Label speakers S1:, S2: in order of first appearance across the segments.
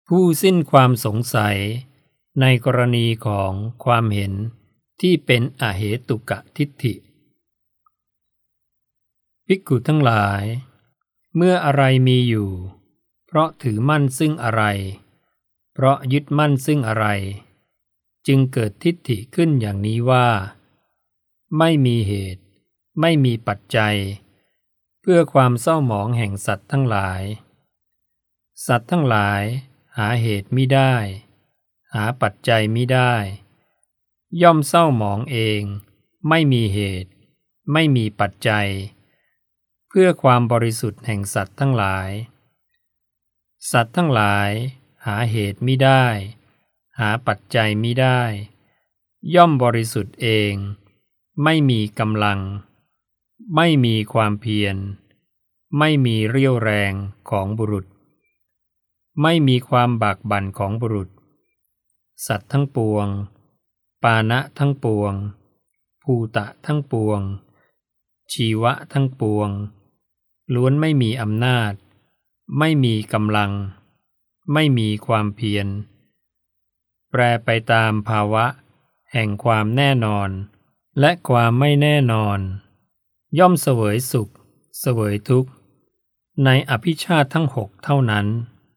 S1: ผู้สิ้นความสงสัยในกรณีของความเห็นที่เป็นอเหตุกทิฏฐิภิกขุทั้งหลายเมื่ออะไรมีอยู่เพราะถือมั่นซึ่งอะไรเพราะยึดมั่นซึ่งอะไรจึงเกิดทิฏฐิขึ้นอย่างนี้ว่าไม่มีเหตุไม่มีปัจจัยเพื่อความเศร้าหมองแห่งสัตว์ทั้งหลายสัตว์ทั้งหลายหาเหตุมิได้หาปัจจัยมิได้ย่อมเศร้าหมองเองไม่มีเหตุไม่มีปัจจัยเพื่อความบริสุทธิ์แห่งสัตว์ทั้งหลายสัตว์ทั้งหลายหาเหตุมิได้หาปัจจัยมิได้ย่อมบริสุทธิ์เองไม่มีกำลังไม่มีความเพียรไม่มีเรี่ยวแรงของบุรุษไม่มีความบากบั่นของบุรุษสัตว์ทั้งปวงปานะทั้งปวงภูตะทั้งปวงชีวะทั้งปวงล้วนไม่มีอำนาจไม่มีกำลังไม่มีความเพียรแปรไปตามภาวะแห่งความแน่นอนและความไม่แน่นอนย่อมเสวยสุขเสวยทุกข์ในอภิชาติทั้งหกเท่านั้น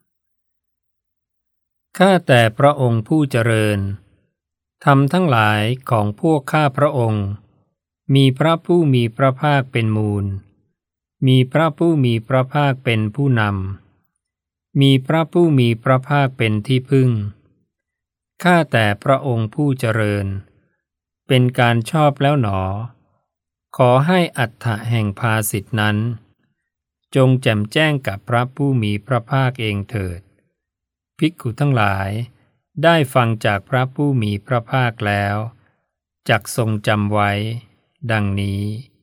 S1: ข้าแต่พระองค์ผู้เจริญธรรมทั้งหลายของพวกข้าพระองค์มีพระผู้มีพระภาคเป็นมูลมีพระผู้มีพระภาคเป็นผู้นำมีพระผู้มีพระภาคเป็นที่พึ่งข้าแต่พระองค์ผู้เจริญเป็นการชอบแล้วหนอขอให้อัฏฐะแห่งภาสิทธินั้นจงแจ่มแจ้งกับพระผู้มีพระภาคเองเถิดภิกขุทั้งหลายได้ฟังจากพระผู้มีพระภาคแล้วจักทรงจำไว้ดังนี้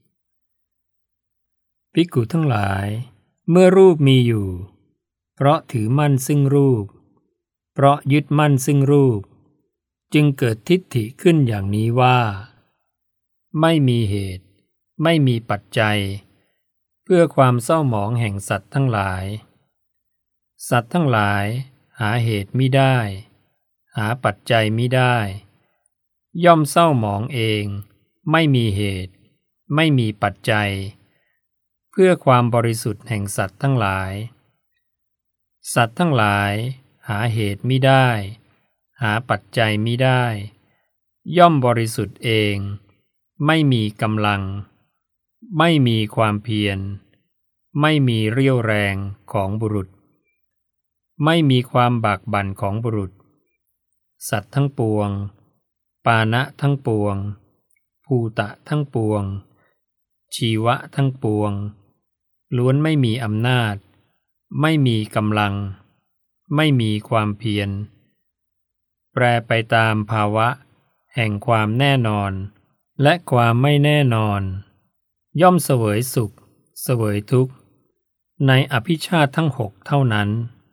S1: ภิกขุทั้งหลายเมื่อรูปมีอยู่เพราะถือมั่นซึ่งรูปเพราะยึดมั่นซึ่งรูปจึงเกิดทิฏฐิขึ้นอย่างนี้ว่าไม่มีเหตุไม่มีปัจจัยเพื่อความเศร้าหมองแห่งสัตว์ทั้งหลายสัตว์ทั้งหลายหาเหตุมิได้หาปัจจัยมิได้ย่อมเศร้าหมองเองไม่มีเหตุไม่มีปัจจัยเพื่อความบริสุทธิ์แห่งสัตว์ทั้งหลายสัตว์ทั้งหลายหาเหตุมิได้หาปัจจัยมิได้ย่อมบริสุทธิ์เองไม่มีกำลังไม่มีความเพียรไม่มีเรี่ยวแรงของบุรุษไม่มีความบากบั่นของบุรุษสัตว์ทั้งปวงปานะทั้งปวงภูตะทั้งปวงชีวะทั้งปวงล้วนไม่มีอำนาจไม่มีกำลังไม่มีความเพียรแปรไปตามภาวะแห่งความแน่นอนและความไม่แน่นอนย่อมเสวยสุขเสวยทุกข์ในอภิชาติทั้งหกเท่านั้น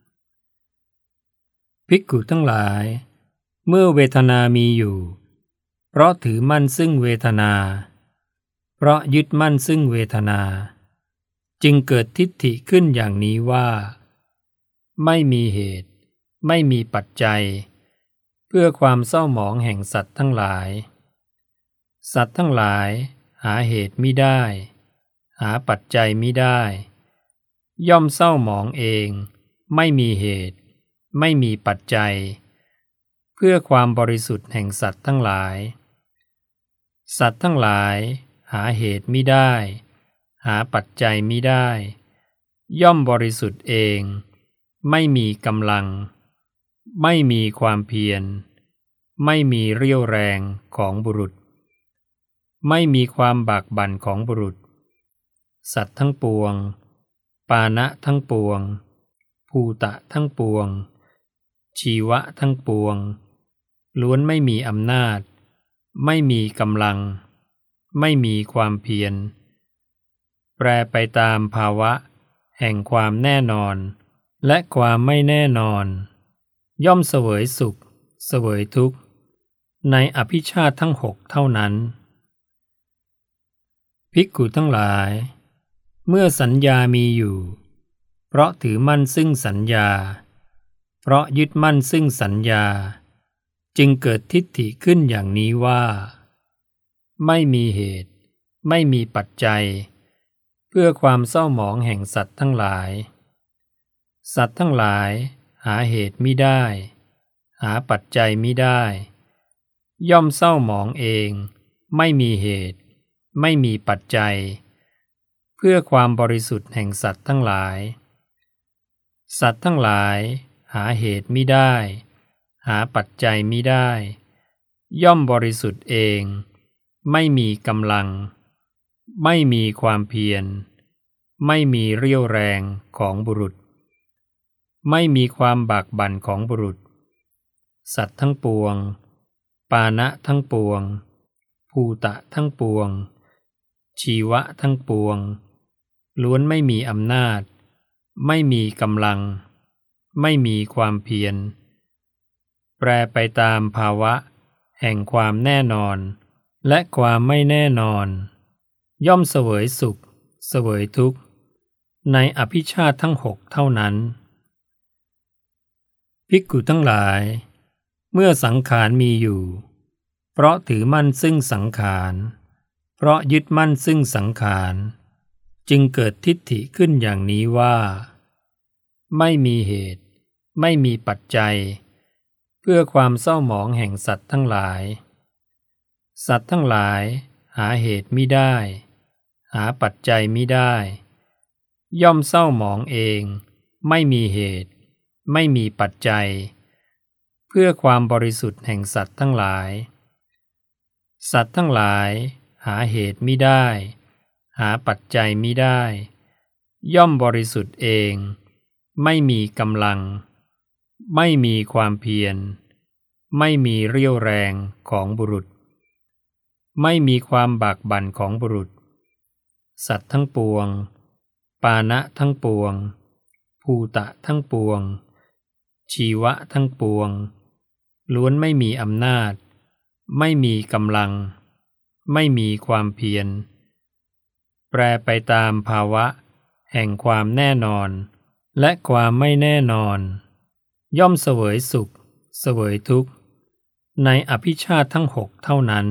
S1: ภิกขุทั้งหลายเมื่อเวทนามีอยู่เพราะถือมั่นซึ่งเวทนาเพราะยึดมั่นซึ่งเวทนาจึงเกิดทิฏฐิขึ้นอย่างนี้ว่าไม่มีเหตุไม่มีปัจจัยเพื่อความเศร้าหมองแห่งสัตว์ทั้งหลายสัตว์ทั้งหลายหาเหตุมิได้หาปัจจัยมิได้ย่อมเศร้าหมองเองไม่มีเหตุไม่มีปัจจัยเพื่อความบริสุทธิ์แห่งสัตว์ทั้งหลายสัตว์ทั้งหลายหาเหตุมิได้หาปัจจัยมิได้ย่อมบริสุทธิ์เองไม่มีกำลังไม่มีความเพียรไม่มีเรี่ยวแรงของบุรุษไม่มีความบากบั่นของบุรุษสัตว์ทั้งปวงปานะทั้งปวงภูตะทั้งปวงชีวะทั้งปวงล้วนไม่มีอำนาจไม่มีกำลังไม่มีความเพียรแปรไปตามภาวะแห่งความแน่นอนและความไม่แน่นอนย่อมเสวยสุขเสวยทุกข์ในอภิชาติทั้งหกเท่านั้นภิกขุทั้งหลายเมื่อสัญญามีอยู่เพราะถือมั่นซึ่งสัญญาเพราะยึดมั่นซึ่งสัญญาจึงเกิดทิฏฐิขึ้นอย่างนี้ว่าไม่มีเหตุไม่มีปัจจัยเพื่อความเศร้าหมองแห่งสัตว์ทั้งหลายสัตว์ทั้งหลายหาเหตุมิได้หาปัจจัยมิได้ย่อมเศร้าหมองเองไม่มีเหตุไม่มีปัจจัยเพื่อความบริสุทธิ์แห่งสัตว์ทั้งหลายสัตว์ทั้งหลายหาเหตุมิได้หาปัจจัยมิได้ย่อมบริสุทธิ์เองไม่มีกำลังไม่มีความเพียรไม่มีเรี่ยวแรงของบุรุษไม่มีความบากบั่นของบุรุษสัตว์ทั้งปวงปานะทั้งปวงภูตะทั้งปวงชีวะทั้งปวงล้วนไม่มีอำนาจไม่มีกำลังไม่มีความเพียรแปรไปตามภาวะแห่งความแน่นอนและความไม่แน่นอนย่อมเสวยสุขเสวยทุกข์ในอภิชาติทั้งหกเท่านั้นภิกขุทั้งหลายเมื่อสังขารมีอยู่เพราะถือมั่นซึ่งสังขารเพราะยึดมั่นซึ่งสังขารจึงเกิดทิฏฐิขึ้นอย่างนี้ว่าไม่มีเหตุไม่มีปัจจัยเพื่อความเศร้าหมองแห่งสัตว์ทั้งหลายสัตว์ทั้งหลายหาเหตุมิได้หาปัจจัยมิได้ย่อมเศร้าหมองเองไม่มีเหตุไม่มีปัจจัยเพื่อความบริสุทธิ์แห่งสัตว์ทั้งหลายสัตว์ทั้งหลายหาเหตุมิได้หาปัจจัยมิได้ย่อมบริสุทธิ์เองไม่มีกำลังไม่มีความเพียรไม่มีเรี่ยวแรงของบุรุษไม่มีความบากบั่นของบุรุษสัตว์ทั้งปวงปานะทั้งปวงภูตะทั้งปวงชีวะทั้งปวงล้วนไม่มีอำนาจไม่มีกำลังไม่มีความเพียรแปรไปตามภาวะแห่งความแน่นอนและความไม่แน่นอนย่อมเสวยสุขเสวยทุกข์ในอภิชาติทั้งหกเท่านั้น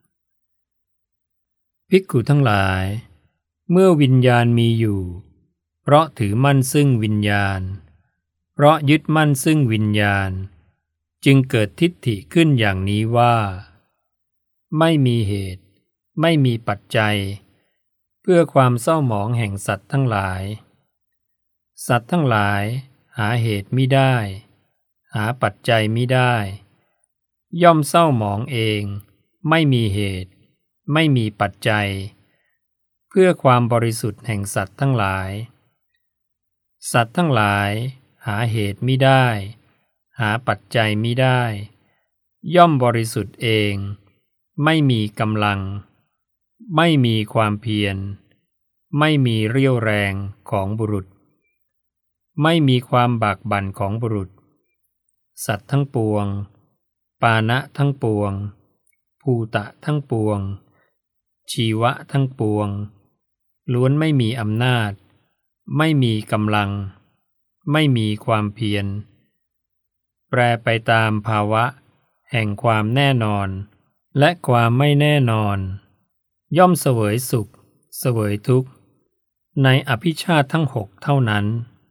S1: ภิกขุทั้งหลายเมื่อวิญญาณมีอยู่เพราะถือมั่นซึ่งวิญญาณเพราะยึดมั่นซึ่งวิญญาณจึงเกิดทิฏฐิขึ้นอย่างนี้ว่าไม่มีเหตุไม่มีปัจจัยเพื่อความเศร้าหมองแห่งสัตว์ทั้งหลายสัตว์ทั้งหลายหาเหตุมิได้หาปัจจัยมิได้ย่อมเศร้าหมองเองไม่มีเหตุไม่มีปัจจัยเพื่อความบริสุทธิ์แห่งสัตว์ทั้งหลายสัตว์ทั้งหลายหาเหตุมิได้หาปัจจัยมิได้ย่อมบริสุทธิ์เองไม่มีกำลังไม่มีความเพียรไม่มีเรี่ยวแรงของบุรุษไม่มีความบากบั่นของบุรุษสัตว์ทั้งปวงปานะทั้งปวงภูตะทั้งปวงชีวะทั้งปวงล้วนไม่มีอำนาจไม่มีกำลังไม่มีความเพียรแปรไปตามภาวะแห่งความแน่นอนและความไม่แน่นอนย่อมเสวยสุขเสวยทุกข์ในอภิชาติทั้งหกเท่านั้น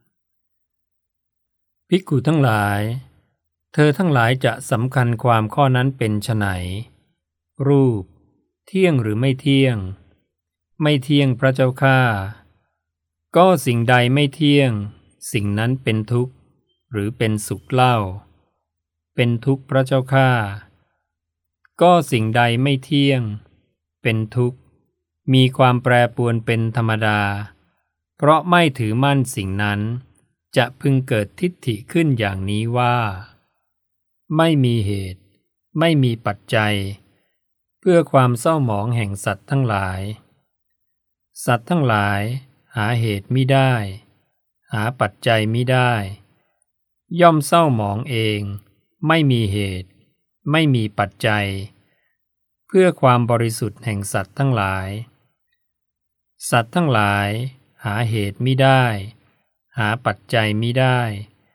S1: ภิกขุทั้งหลายเธอทั้งหลายจะสำคัญความข้อนั้นเป็นไฉนรูปเที่ยงหรือไม่เที่ยงไม่เที่ยงพระเจ้าข้าก็สิ่งใดไม่เที่ยงสิ่งนั้นเป็นทุกข์หรือเป็นสุขเล่าเป็นทุกข์พระเจ้าข้าก็สิ่งใดไม่เที่ยงเป็นทุกข์มีความแปรปรวนเป็นธรรมดาเพราะไม่ถือมั่นสิ่งนั้นจะพึงเกิดทิฏฐิขึ้นอย่างนี้ว่าไม่มีเหตุไม่มีปัจจัยเพื่อความเศร้าหมองแห่งสัตว์ทั้งหลายสัตว์ทั้งหลายหาเหตุมิได้หาปัจจัยมิได้ย่อมเศร้าหมองเองไม่มีเหตุไม่มีปัจจัยเพื่อความบริสุทธิ์แห่งสัตว์ทั้งหลายสัตว์ทั้งหลายหาเหตุมิได้หาปัจจัยมิได้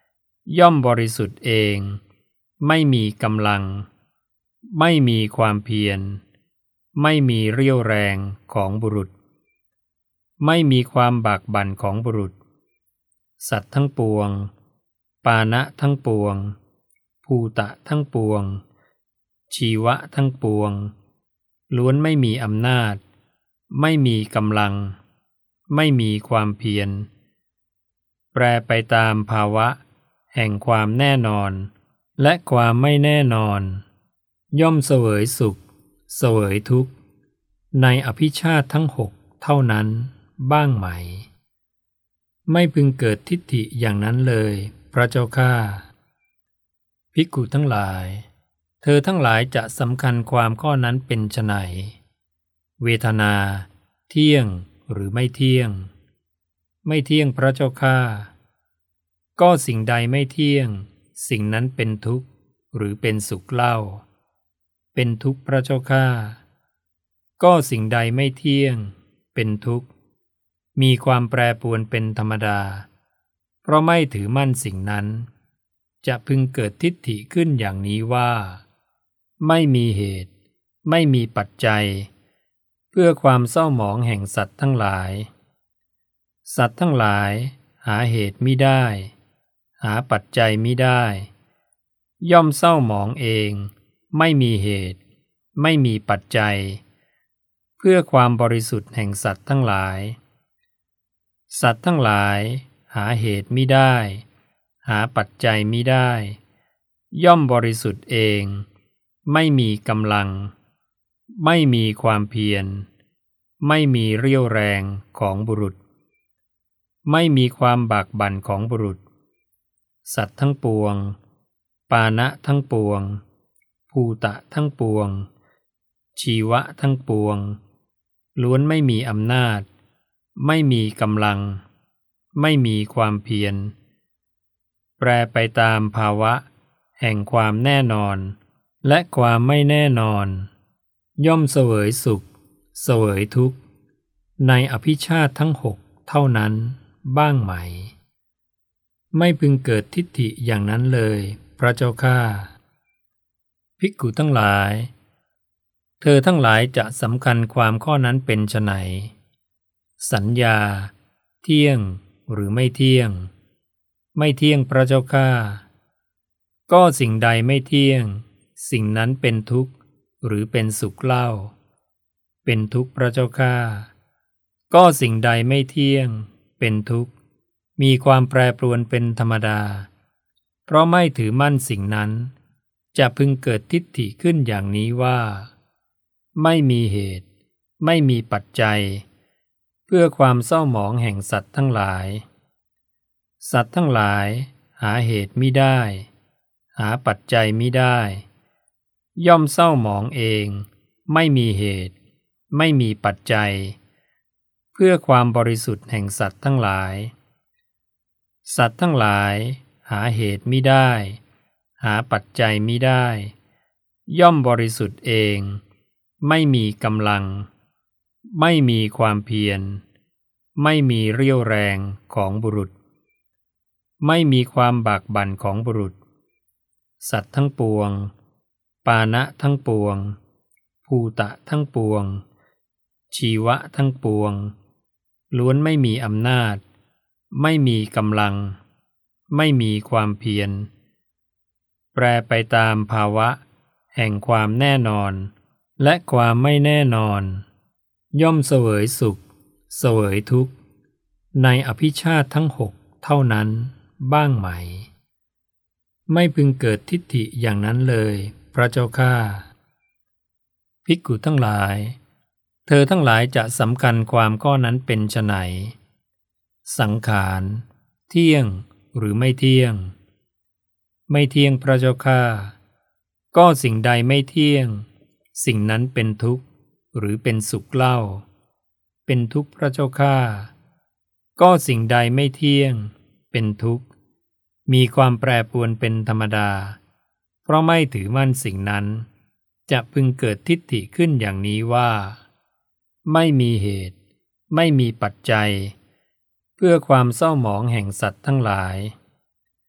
S1: ย่อมบริสุทธิ์เองไม่มีกำลังไม่มีความเพียรไม่มีเรี่ยวแรงของบุรุษไม่มีความบากบั่นของบุรุษสัตว์ทั้งปวงปานะทั้งปวงภูตะทั้งปวงชีวะทั้งปวงล้วนไม่มีอำนาจไม่มีกำลังไม่มีความเพียรแปรไปตามภาวะแห่งความแน่นอนและความไม่แน่นอนย่อมเสวยสุขเสวยทุกข์ในอภิชาติทั้งหกเท่านั้นบ้างไหมไม่พึงเกิดทิฏฐิอย่างนั้นเลยพระเจ้าข้าภิกขุทั้งหลายเธอทั้งหลายจะสำคัญความข้อนั้นเป็นไฉนเวทนาเที่ยงหรือไม่เที่ยงไม่เที่ยงพระเจ้าข้าก็สิ่งใดไม่เที่ยงสิ่งนั้นเป็นทุกข์หรือเป็นสุขเล่าเป็นทุกข์พระเจ้าข้าก็สิ่งใดไม่เที่ยงเป็นทุกข์มีความแปรปรวนเป็นธรรมดาเพราะไม่ถือมั่นสิ่งนั้นจะพึงเกิดทิฏฐิขึ้นอย่างนี้ว่าไม่มีเหตุไม่มีปัจจัยเพื่อความเศร้าหมองแห่งสัตว์ทั้งหลายสัตว์ทั้งหลายหาเหตุมิได้หาปัจจัยมิได้ย่อมเศร้าหมองเองไม่มีเหตุไม่มีปัจจัยเพื่อความบริสุทธิ์แห่งสัตว์ทั้งหลายสัตว์ทั้งหลายหาเหตุมิได้หาปัจจัยมิได้ย่อมบริสุทธิ์เองไม่มีกำลังไม่มีความเพียรไม่มีเรี่ยวแรงของบุรุษไม่มีความบากบั่นของบุรุษสัตว์ทั้งปวงปานะทั้งปวงภูตะทั้งปวงชีวะทั้งปวงล้วนไม่มีอำนาจไม่มีกำลังไม่มีความเพียรแปรไปตามภาวะแห่งความแน่นอนและความไม่แน่นอนย่อมเสวยสุขเสวยทุกข์ในอภิชาติทั้งหกเท่านั้นบ้างไหมไม่พึงเกิดทิฏฐิอย่างนั้นเลยพระเจ้าข้าภิกขุทั้งหลายเธอทั้งหลายจะสำคัญความข้อนั้นเป็นไฉนสัญญาเที่ยงหรือไม่เที่ยงไม่เที่ยงพระเจ้าข้าก็สิ่งใดไม่เที่ยงสิ่งนั้นเป็นทุกข์หรือเป็นสุขเล่าเป็นทุกข์พระเจ้าข้าก็สิ่งใดไม่เที่ยงเป็นทุกข์มีความแปรปรวนเป็นธรรมดาเพราะไม่ถือมั่นสิ่งนั้นจะพึงเกิดทิฏฐิขึ้นอย่างนี้ว่าไม่มีเหตุไม่มีปัจจัยเพื่อความเศร้าหมองแห่งสัตว์ทั้งหลายสัตว์ทั้งหลายหาเหตุมิได้หาปัจจัยมิได้ย่อมเศร้าหมองเองไม่มีเหตุไม่มีปัจจัยเพื่อความบริสุทธิ์แห่งสัตว์ทั้งหลายสัตว์ทั้งหลายหาเหตุมิได้หาปัจจัยมิได้ย่อมบริสุทธิ์เองไม่มีกำลังไม่มีความเพียรไม่มีเรี่ยวแรงของบุรุษไม่มีความบากบั่นของบุรุษสัตว์ทั้งปวงปานะทั้งปวงภูตะทั้งปวงชีวะทั้งปวงล้วนไม่มีอำนาจไม่มีกำลังไม่มีความเพียรแปรไปตามภาวะแห่งความแน่นอนและความไม่แน่นอนย่อมเสวยสุขเสวยทุกข์ในอภิชาติทั้งหกเท่านั้นบ้างไหมไม่พึงเกิดทิฏฐิอย่างนั้นเลยพระเจ้าข้าภิกขุทั้งหลายเธอทั้งหลายจะสำคัญความข้อนั้นเป็นไฉนสังขารเที่ยงหรือไม่เที่ยงไม่เที่ยงพระเจ้าข้าก็สิ่งใดไม่เที่ยงสิ่งนั้นเป็นทุกข์หรือเป็นสุขเล่าเป็นทุกข์พระเจ้าข้าก็สิ่งใดไม่เที่ยงเป็นทุกข์มีความแปรปรวนเป็นธรรมดาเพราะไม่ถือมั่นสิ่งนั้นจะพึงเกิดทิฏฐิขึ้นอย่างนี้ว่าไม่มีเหตุไม่มีปัจจัยเพื่อความเศร้าหมองแห่งสัตว์ทั้งหลาย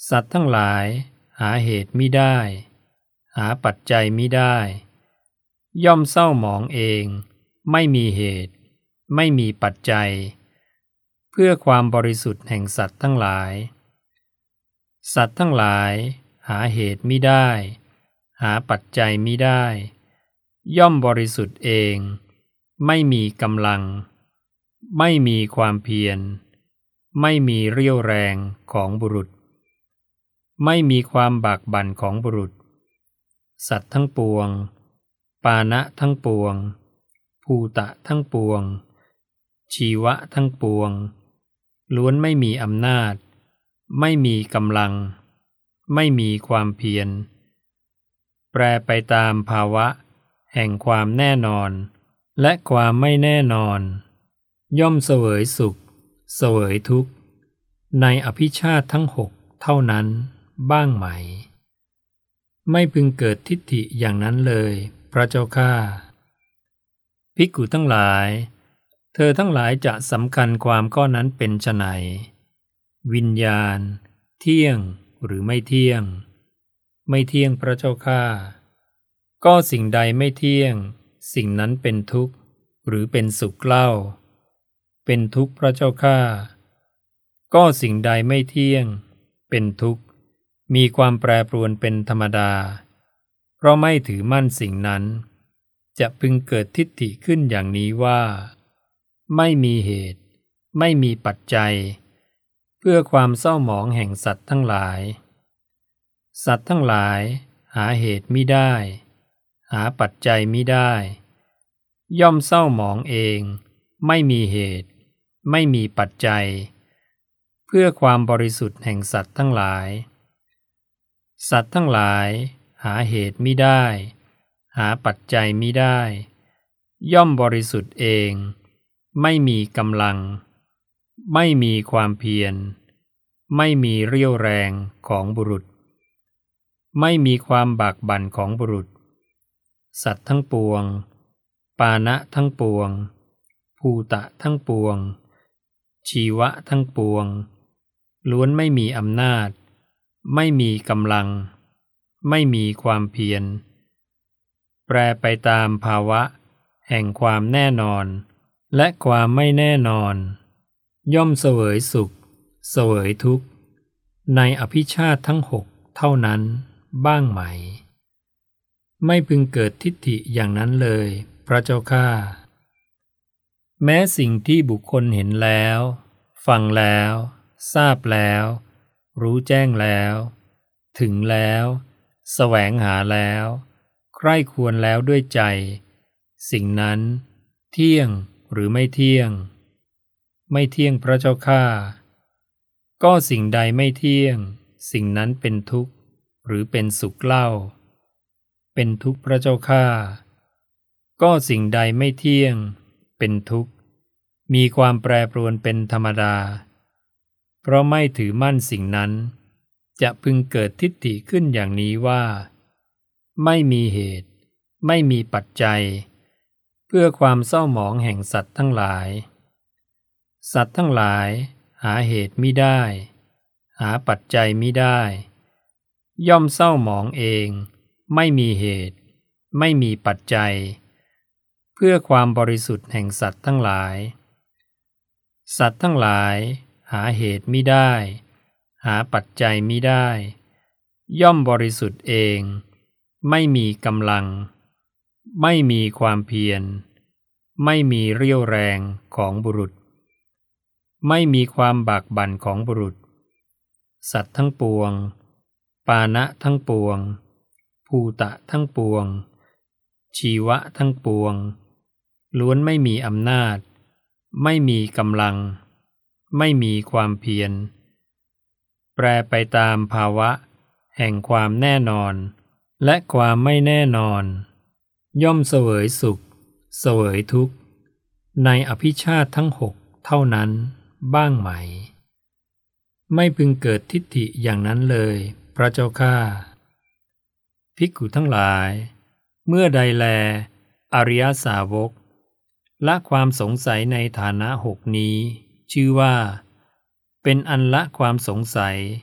S1: สัตว์ทั้งหลายหาเหตุมิได้หาปัจจัยมิได้ย่อมเศร้าหมองเองไม่มีเหตุไม่มีปัจจัยเพื่อความบริสุทธิ์แห่งสัตว์ทั้งหลายสัตว์ทั้งหลายหาเหตุมิได้หาปัจจัยมิได้ย่อมบริสุทธิ์เองไม่มีกำลังไม่มีความเพียรไม่มีเรี่ยวแรงของบุรุษไม่มีความบากบั่นของบุรุษสัตว์ทั้งปวงปานะทั้งปวงภูตะทั้งปวงชีวะทั้งปวงล้วนไม่มีอำนาจไม่มีกำลังไม่มีความเพียรแปรไปตามภาวะแห่งความแน่นอนและความไม่แน่นอนย่อมเสวยสุขเสวยทุกข์ในอภิชาติทั้งหกเท่านั้นบ้างไหมไม่พึงเกิดทิฏฐิอย่างนั้นเลยพระเจ้าข้าภิกขุทั้งหลายเธอทั้งหลายจะสำคัญความข้อนั้นเป็นไฉนวิญญาณเที่ยงหรือไม่เที่ยงไม่เที่ยงพระเจ้าข้าก็สิ่งใดไม่เที่ยงสิ่งนั้นเป็นทุกข์หรือเป็นสุขเล่าเป็นทุกข์พระเจ้าข้าก็สิ่งใดไม่เที่ยงเป็นทุกข์มีความแปรปรวนเป็นธรรมดาเพราะไม่ถือมั่นสิ่งนั้นจะพึงเกิดทิฏฐิขึ้นอย่างนี้ว่าไม่มีเหตุไม่มีปัจจัยเพื่อความเศร้าหมองแห่งสัตว์ทั้งหลายสัตว์ทั้งหลายหาเหตุมิได้หาปัจจัยมิได้ย่อมเศร้าหมองเองไม่มีเหตุไม่มีปัจจัยเพื่อความบริสุทธิ์แห่งสัตว์ทั้งหลายสัตว์ทั้งหลายหาเหตุมิได้หาปัจจัยมิได้ย่อมบริสุทธิ์เองไม่มีกำลังไม่มีความเพียรไม่มีเรี่ยวแรงของบุรุษไม่มีความบากบั่นของบุรุษสัตว์ทั้งปวงปานะทั้งปวงภูตะทั้งปวงชีวะทั้งปวงล้วนไม่มีอำนาจไม่มีกำลังไม่มีความเพียรแปรไปตามภาวะแห่งความแน่นอนและความไม่แน่นอนย่อมเสวยสุขเสวยทุกข์ในอภิชาติทั้งหกเท่านั้นบ้างไหมไม่พึงเกิดทิฏฐิอย่างนั้นเลยพระเจ้าข้าแม้สิ่งที่บุคคลเห็นแล้วฟังแล้วทราบแล้วรู้แจ้งแล้วถึงแล้วแสวงหาแล้วใคร่ควรแล้วด้วยใจสิ่งนั้นเที่ยงหรือไม่เที่ยงไม่เที่ยงพระเจ้าข้าก็สิ่งใดไม่เที่ยงสิ่งนั้นเป็นทุกข์หรือเป็นสุขเล่าเป็นทุกข์พระเจ้าข้าก็สิ่งใดไม่เที่ยงเป็นทุกข์มีความแปรปรวนเป็นธรรมดาเพราะไม่ถือมั่นสิ่งนั้นจะพึงเกิดทิฏฐิขึ้นอย่างนี้ว่าไม่มีเหตุไม่มีปัจจัยเพื่อความเศร้าหมองแห่งสัตว์ทั้งหลายสัตว์ทั้งหลายหาเหตุมิได้หาปัจจัยมิได้ย่อมเศร้าหมองเองไม่มีเหตุไม่มีปัจจัยเพื่อความบริสุทธิ์แห่งสัตว์ทั้งหลายสัตว์ทั้งหลายหาเหตุมิได้หาปัจจัยมิได้ย่อมบริสุทธิ์เองไม่มีกำลังไม่มีความเพียรไม่มีเรี่ยวแรงของบุรุษไม่มีความบากบั่นของบุรุษสัตว์ทั้งปวงปานะทั้งปวงภูตะทั้งปวงชีวะทั้งปวงล้วนไม่มีอำนาจไม่มีกำลังไม่มีความเพียรแปรไปตามภาวะแห่งความแน่นอนและความไม่แน่นอนย่อมเสวยสุขเสวยทุกข์ในอภิชาติทั้งหกเท่านั้นบ้างไหมไม่พึงเกิดทิฏฐิอย่างนั้นเลยพระเจ้าข้าภิกขุทั้งหลายเมื่อใดแลอริยสาวกละความสงสัยในฐานะหกนี้ชื่อว่าเป็นอันละความสงสัย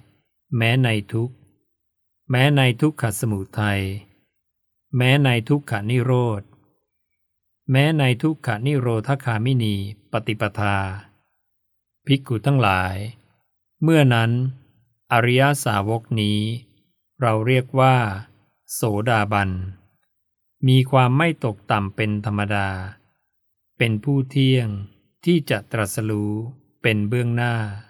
S1: แม้ในทุกข์แม้ในทุกขสมุทัยแม้ในทุกขนิโรธแม้ในทุกขนิโรธคามินีปฏิปทาภิกขุทั้งหลายเมื่อนั้นอริยสาวกนี้เราเรียกว่าโสดาบันมีความไม่ตกต่ำเป็นธรรมดาเป็นผู้เที่ยงที่จะตรัสรู้เป็นเบื้องหน้า